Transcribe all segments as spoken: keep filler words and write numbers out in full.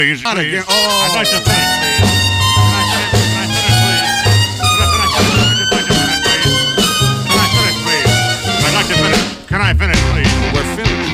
Please, Not please. again. Oh. I'd like to finish, please. Can I finish, please? Can I finish, please? Can I finish, please? Can I finish, please? I'd like to finish. Can I finish, please? We're finished.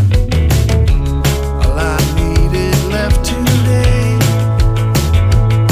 All I needed left today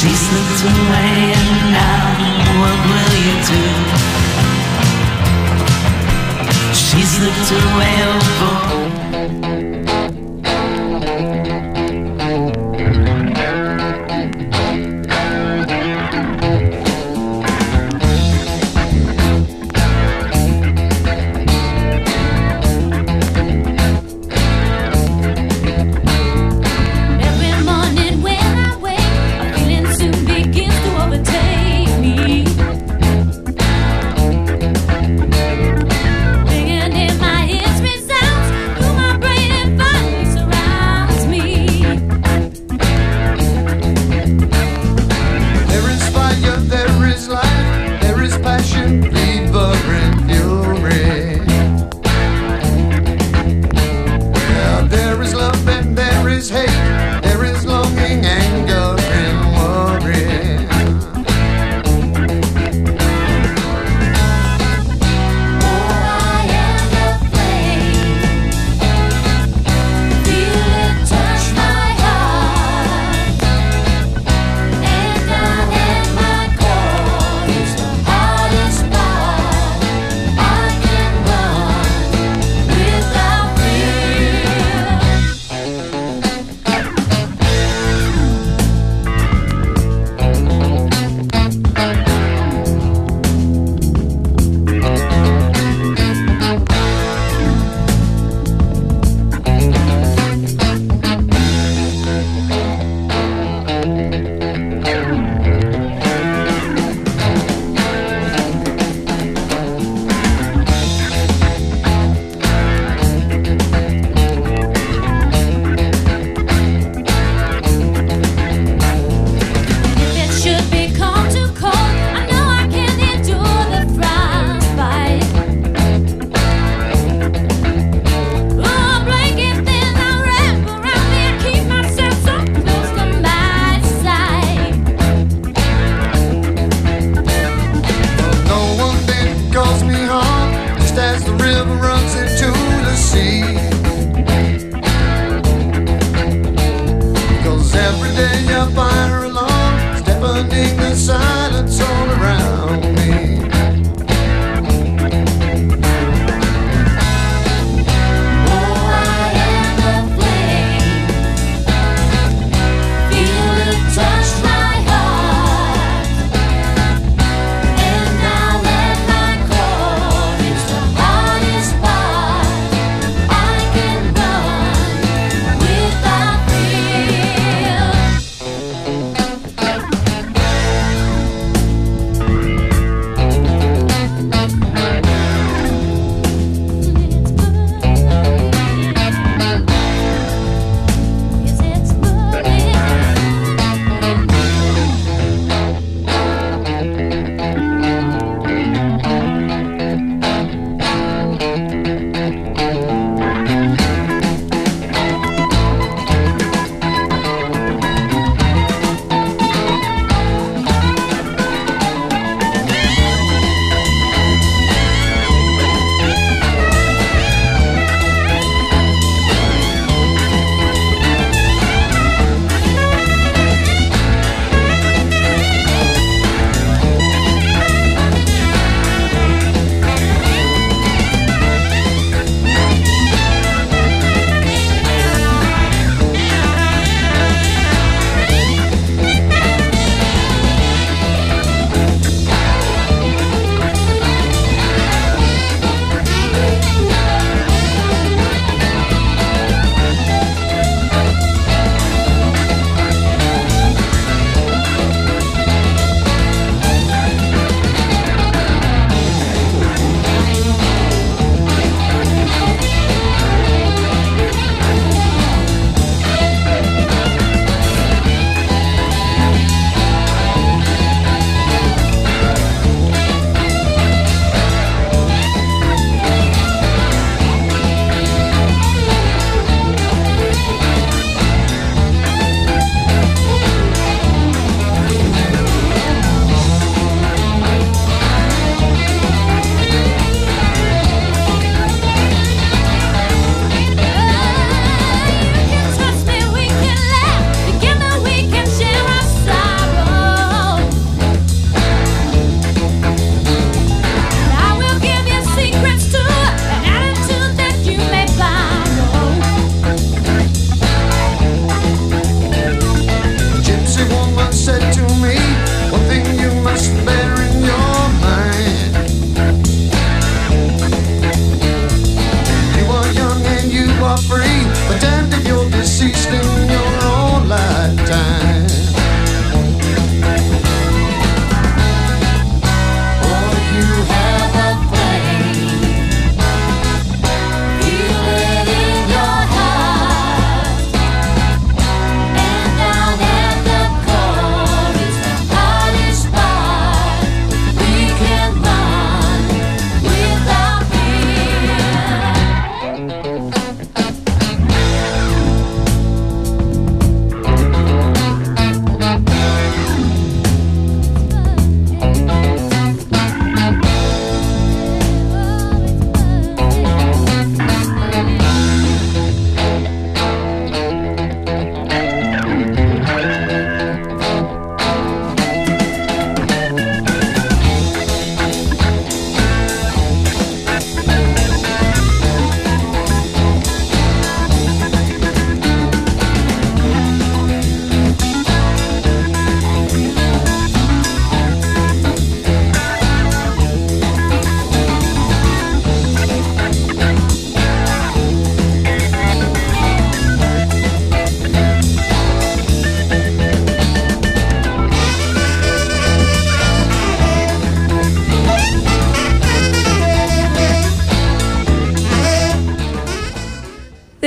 She slipped away and now what will you do? She slipped away, oh boy. Digging in my ears resounds through my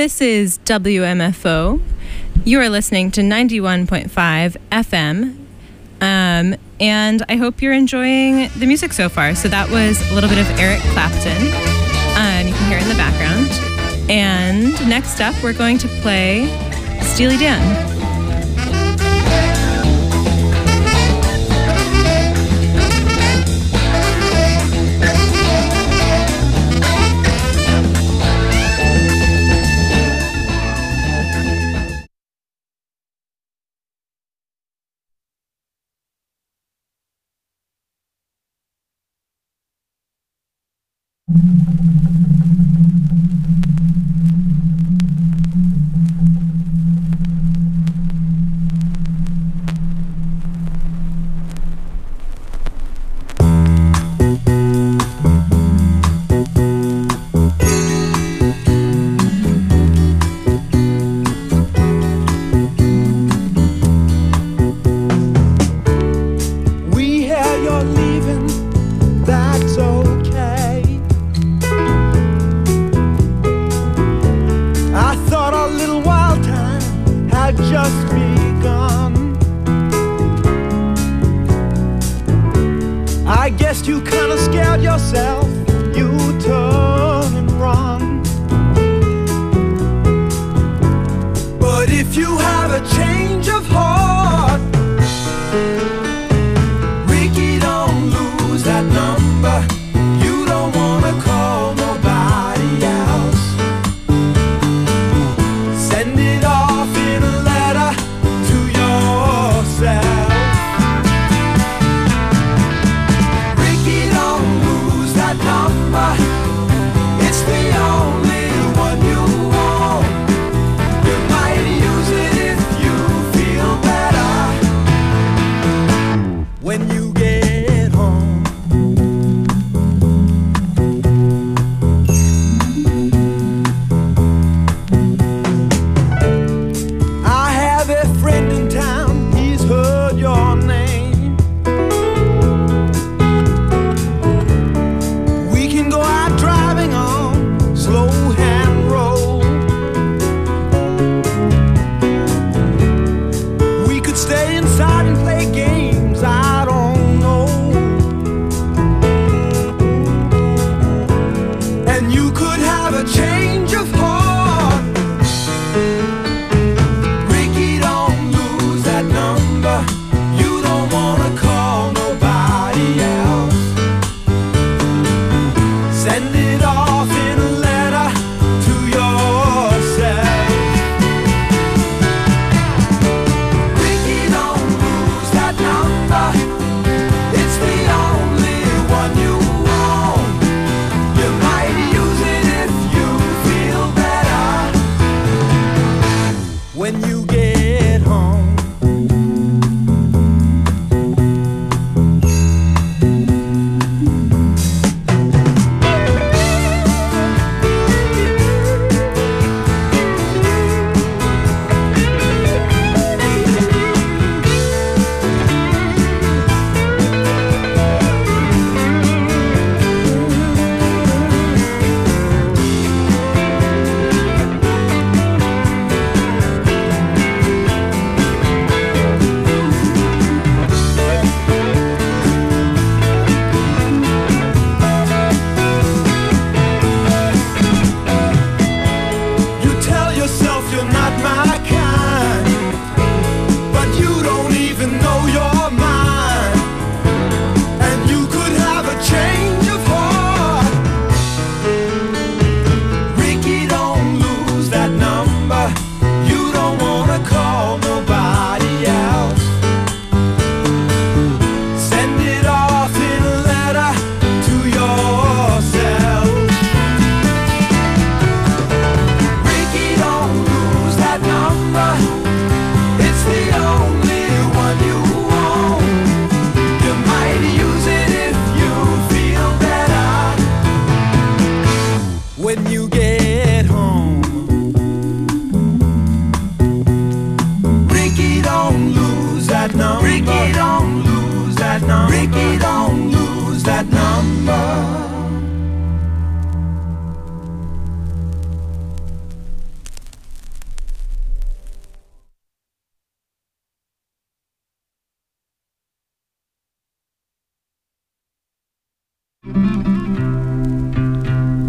This is W M F O. You are listening to ninety-one point five F M. Um, and I hope you're enjoying the music so far. So that was a little bit of Eric Clapton. Um, you can hear it in the background. And next up, we're going to play Steely Dan.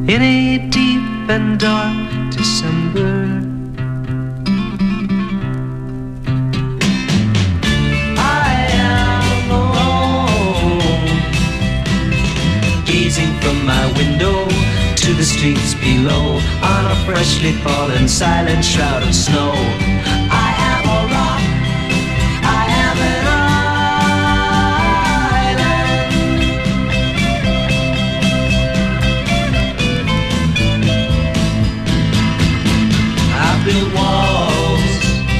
in a deep and dark December. I am alone, gazing from my window to the streets below, on a freshly fallen silent shroud of snow. I am a rock, I am an island. I built walls,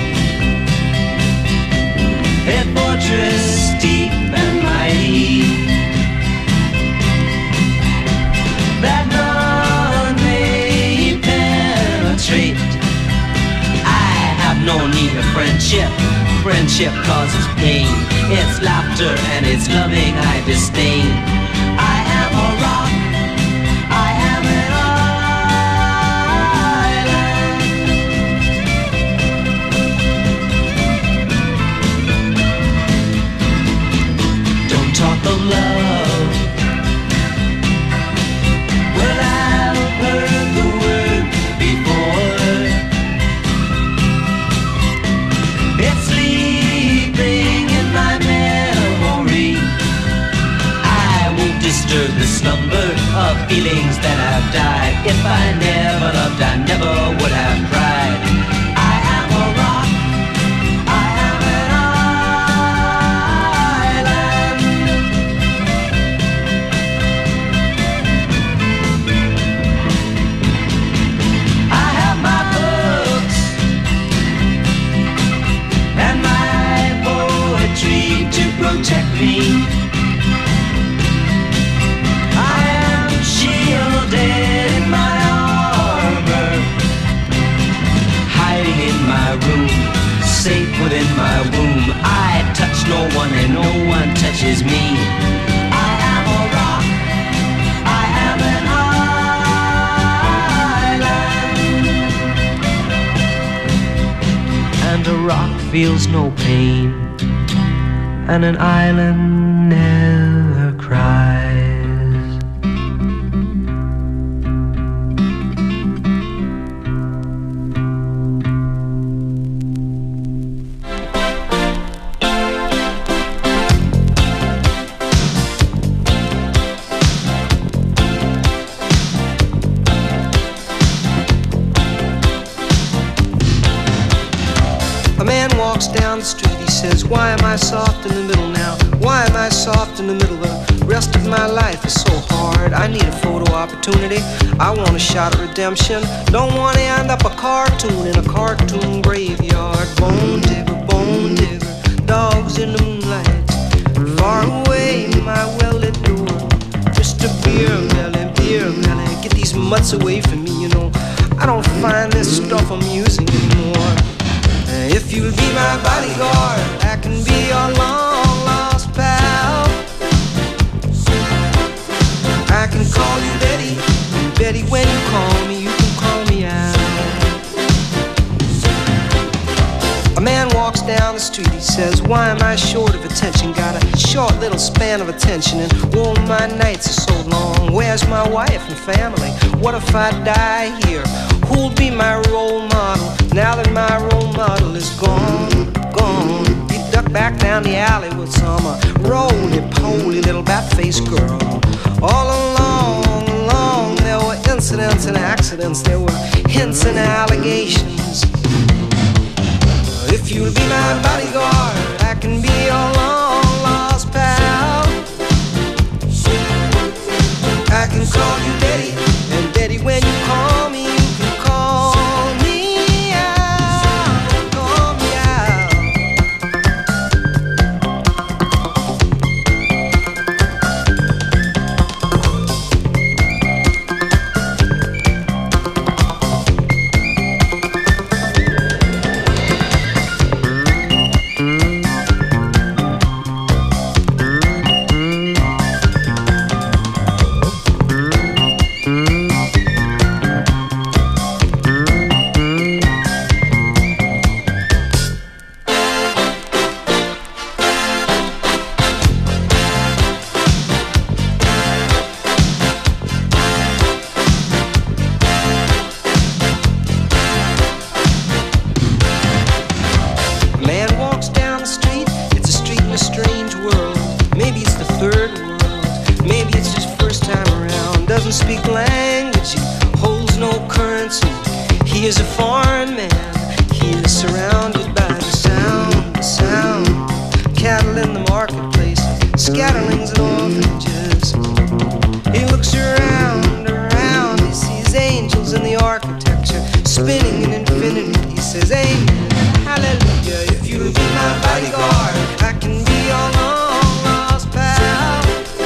a fortress deep and mighty, that none may penetrate. I have no need of friendship. Friendship causes pain. It's laughter and it's loving I disdain. I am a rock, I am an island. Don't talk of love. Well, I've heard the word before. It's sleeping in my memory. I won't disturb the slumber of feelings that have died. If I never loved, I never would have cried. I am a rock, I am an island. I have my books and my poetry to protect me. I am shielded in my armor, hiding in my room, safe within my womb. I touch no one and no one touches me. I am a rock, I am an island. And a rock feels no pain, and an island never cries. A man walks down the street, he says, why am I soft in the middle now? Why am I soft in the middle? The rest of my life is so hard. I need a photo opportunity. I want a shot at redemption. Don't want to end up a cartoon in a cartoon graveyard. Bone digger, bone digger, dogs in the moonlight. Far away, my well-lit door. Mister Beer Melly, Beer Melly, get these mutts away from me, you know. I don't find this stuff amusing anymore. If you'll be my bodyguard, I can be your long lost pal. I can call you Betty, and Betty, when you call me, you can call me out. A man walks down the street, he says, why am I short of attention? Got a short little span of attention, and oh, my nights are so long. Where's my wife and family? What if I die here? Who'll be my role model now that my role model is gone, gone? He ducked back down the alley with some uh, roly-poly little bat-faced girl. All along, along, there were incidents and accidents. There were hints and allegations. If you'll be my bodyguard, I can be your long-lost pal. I can call you Betty, and Betty, when you call me, you can call me out, call me out. doesn't speak language, he holds no currency. He is a foreign man, he is surrounded by the sound, the sound. Cattle in the marketplace, scatterlings and orphanages. He looks around, around, he sees angels in the architecture, spinning in infinity. He says, amen, hallelujah. If you'll be my bodyguard, I can be your long lost pal.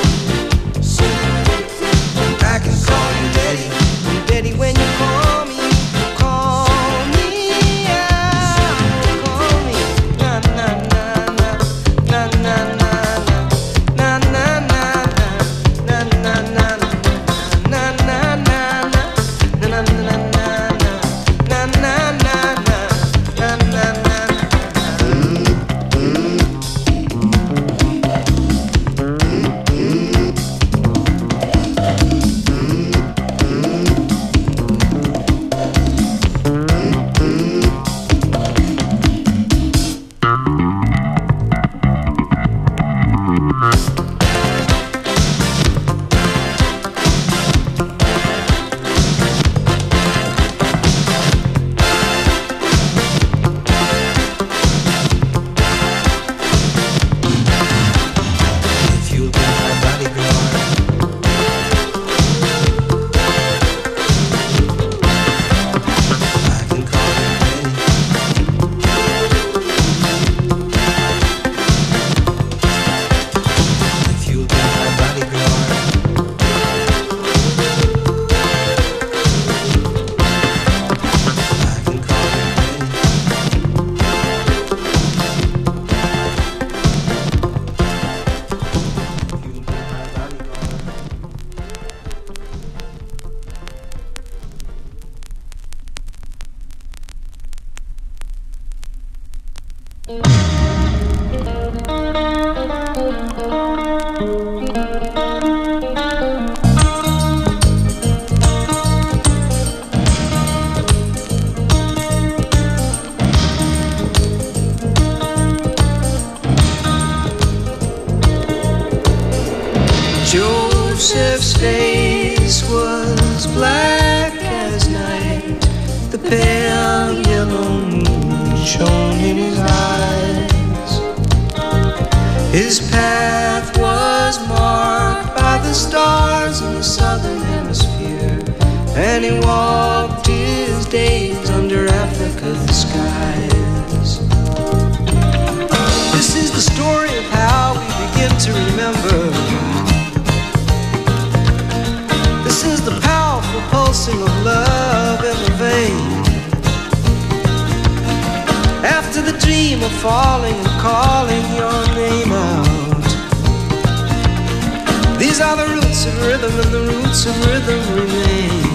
I can call you daddy, and daddy when you call me, call me out, call me. Na na na na, na na na na, na na na na, na na na na, na na na na, na na na na. Joseph's face was black as night. The pale yellow moon shone in his eyes. His path was marked by the stars in the southern hemisphere, and he walked his days under Africa's skies. This is the story of how we begin to remember. This is the powerful pulsing of love in the vein. After the dream of falling and calling your name out, these are the roots of rhythm, and the roots of rhythm remain.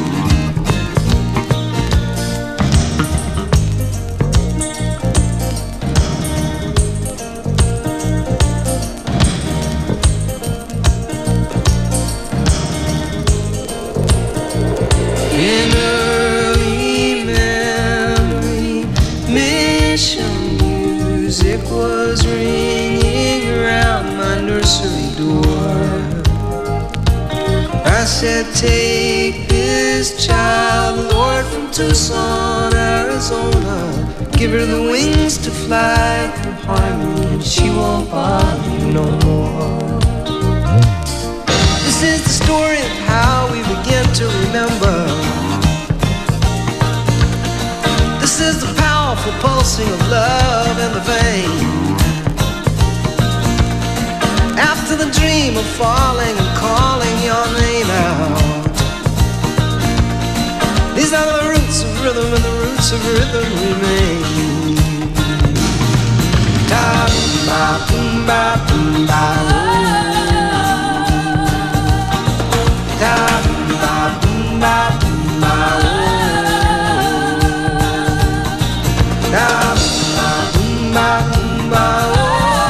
In early memory, mission music was ringing around my nursery door. I said, take this child, Lord, from Tucson, Arizona. Give her the wings to fly through harmony, and she won't bother you no more. This is the story of how we begin to remember. This is the powerful pulsing of love in the vein. After the dream of falling and calling your name out, these are the roots of rhythm, and the roots of rhythm remain. Ta ba boom ba boom ba oh. Ta ba boom ba boom ba oh. Ta ba boom ba boom ba oh.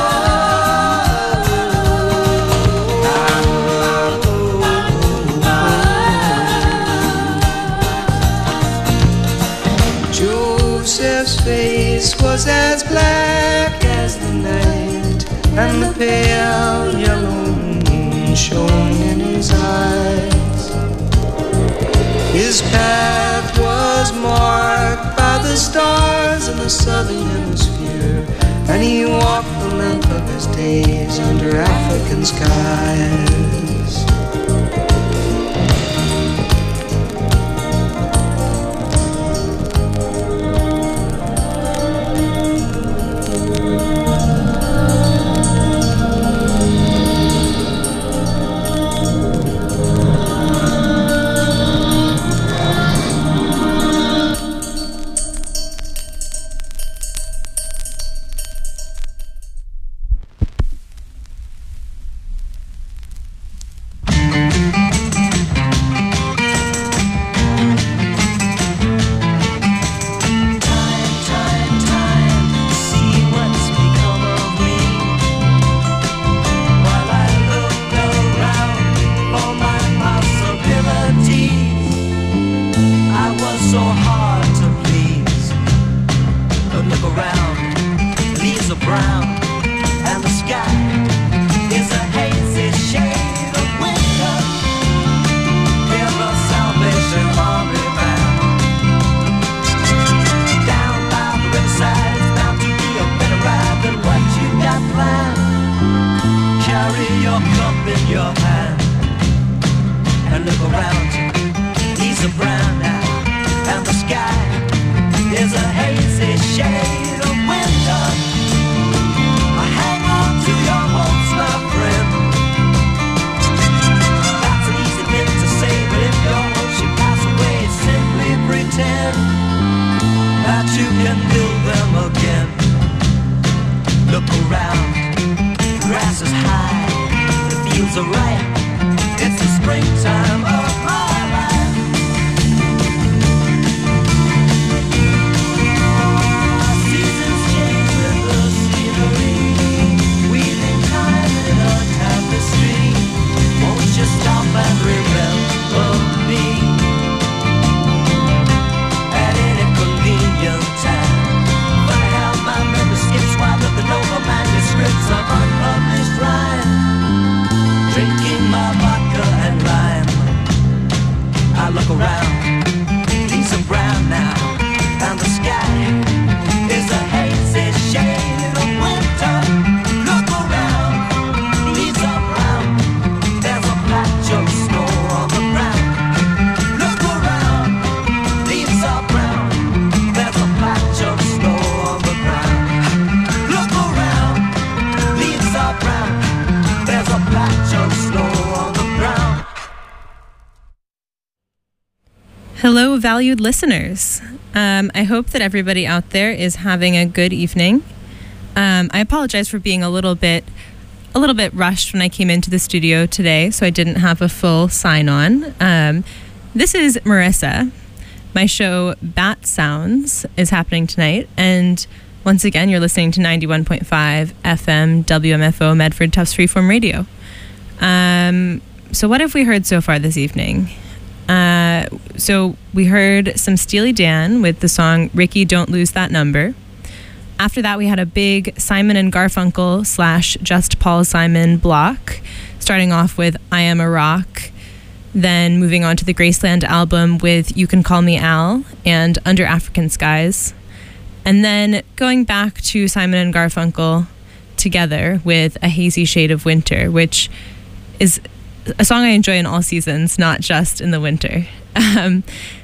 Joseph's face was as black as the night, and the pale yellow moon shone in his eyes. His path was marked by the stars in the southern hemisphere, and he walked the length of his days under African skies. Hello, valued listeners. Um, I hope that everybody out there is having a good evening. Um, I apologize for being a little bit, a little bit rushed when I came into the studio today, so I didn't have a full sign-on. Um, this is Marissa. My show Bat Sounds is happening tonight, and once again, you're listening to ninety-one point five F M W M F O Medford Tufts Freeform Radio. Um, so, what have we heard so far this evening? Uh, so we heard some Steely Dan with the song Ricky Don't Lose That Number. After that, we had a big Simon and Garfunkel slash Just Paul Simon block, starting off with I Am a Rock, then moving on to the Graceland album with You Can Call Me Al and Under African Skies, and then going back to Simon and Garfunkel together with A Hazy Shade of Winter, which is a song I enjoy in all seasons, not just in the winter. Um,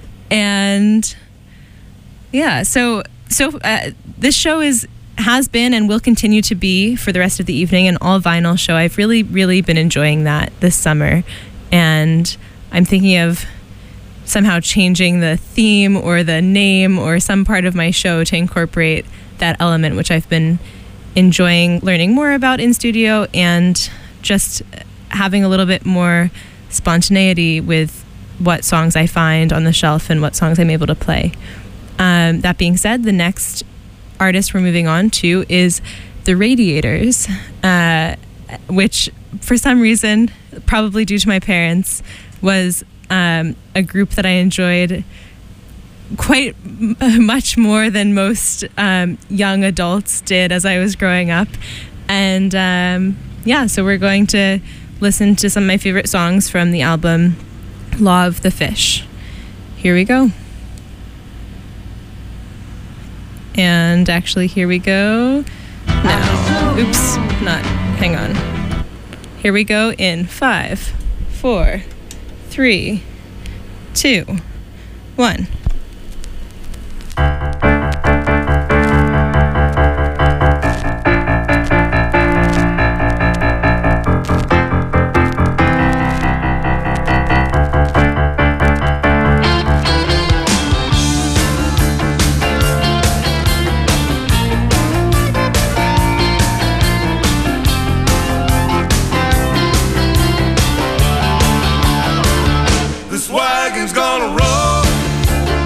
and yeah, so so uh, this show is has been and will continue to be for the rest of the evening an all vinyl show. I've really, really been enjoying that this summer, and I'm thinking of somehow changing the theme or the name or some part of my show to incorporate that element, which I've been enjoying learning more about in studio and just having a little bit more spontaneity with what songs I find on the shelf and what songs I'm able to play. Um, that being said, the next artist we're moving on to is The Radiators, uh, which for some reason, probably due to my parents, was um, a group that I enjoyed quite m- much more than most um, young adults did as I was growing up. And um, yeah, so we're going to listen to some of my favorite songs from the album Law of the Fish. here we go. And actually, here we go. No. Oops. Not. Hang on. Here we go in five, four, three, two, one. This wagon's gonna roll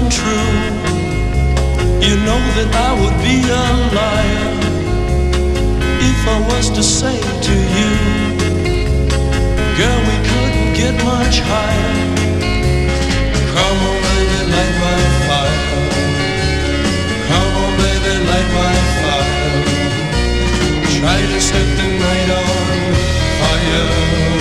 true. You know that I would be a liar if I was to say to you, girl, we couldn't get much higher. Come on, baby, light my fire. Come on, baby, light my fire. Try to set the night on fire.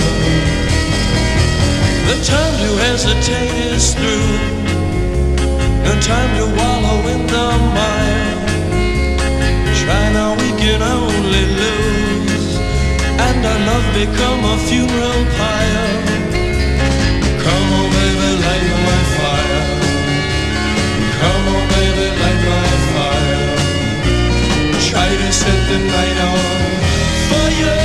The time to hesitate is through. No time to wallow in the mire. Try now, we can only lose, and our love become a funeral pyre. Come on, baby, light my fire. Come on, baby, light my fire. Try to set the night on fire.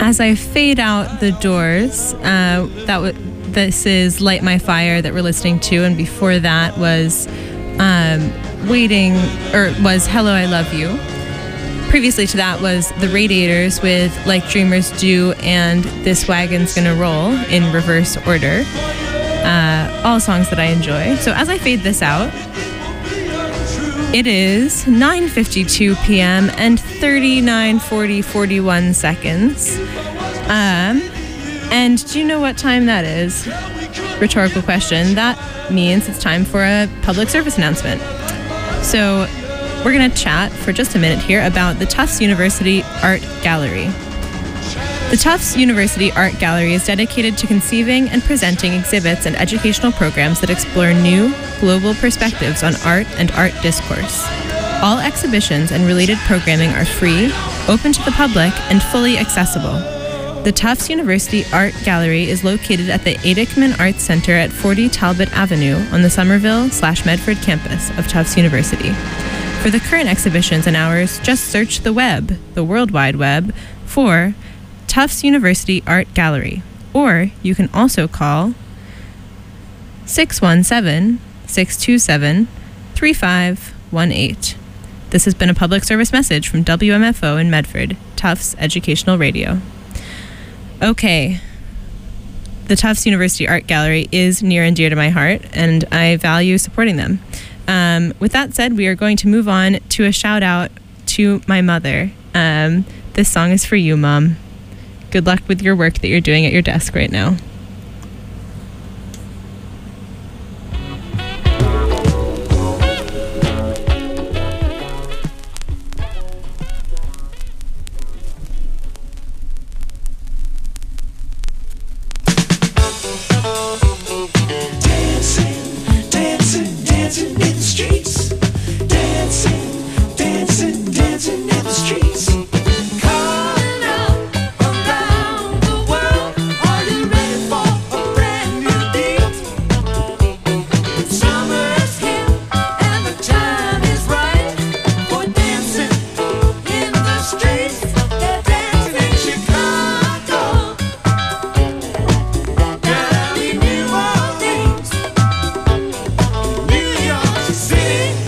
as I fade out the doors, uh, that w- this is Light My Fire that we're listening to, and before that was um, Waiting, or was Hello, I Love You. Previously to that was The Radiators with Like Dreamers Do and This Wagon's Gonna Roll in reverse order. Uh, all songs that I enjoy. So as I fade this out, it is nine fifty-two p.m. and thirty-nine, forty, forty-one seconds. Um, and do you know what time that is? Rhetorical question. That means it's time for a public service announcement. So we're going to chat for just a minute here about the Tufts University Art Gallery. The Tufts University Art Gallery is dedicated to conceiving and presenting exhibits and educational programs that explore new, global perspectives on art and art discourse. All exhibitions and related programming are free, open to the public, and fully accessible. The Tufts University Art Gallery is located at the Adikman Arts Center at forty Talbot Avenue on the Somerville slash Medford campus of Tufts University. For the current exhibitions and hours, just search the web, the World Wide Web, for Tufts University Art Gallery, or you can also call six one seven, six two seven, three five one eight. This has been a public service message from W M F O in Medford, Tufts Educational Radio. Okay, the Tufts University Art Gallery is near and dear to my heart, and I value supporting them. Um, with that said, we are going to move on to a shout out to my mother. Um, this song is for you, Mom. Good luck with your work that you're doing at your desk right now. City.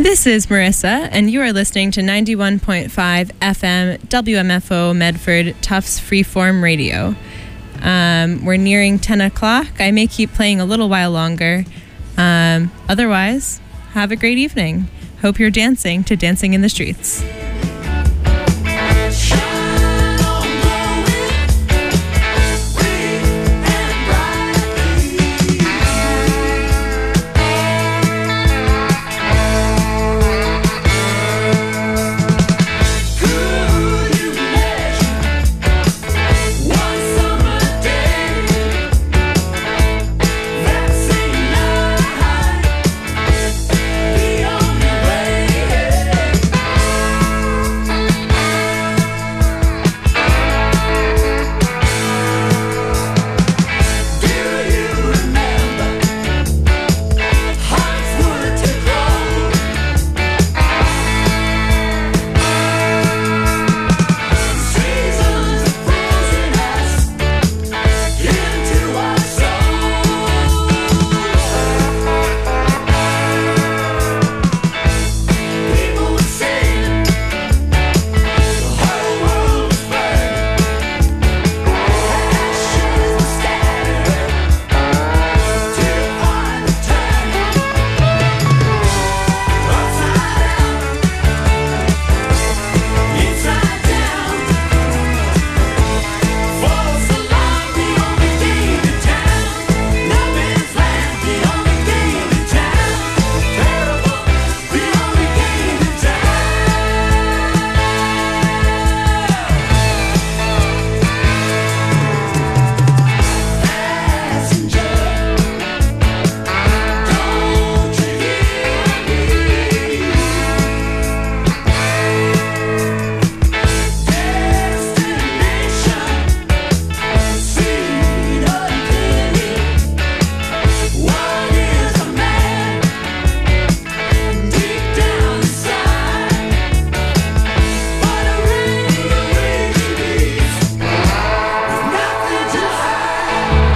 This is Marissa, and you are listening to ninety-one point five F M W M F O Medford Tufts Freeform Radio. Um, we're nearing ten o'clock. I may keep playing a little while longer. Um, otherwise, have a great evening. Hope you're dancing to Dancing in the Streets.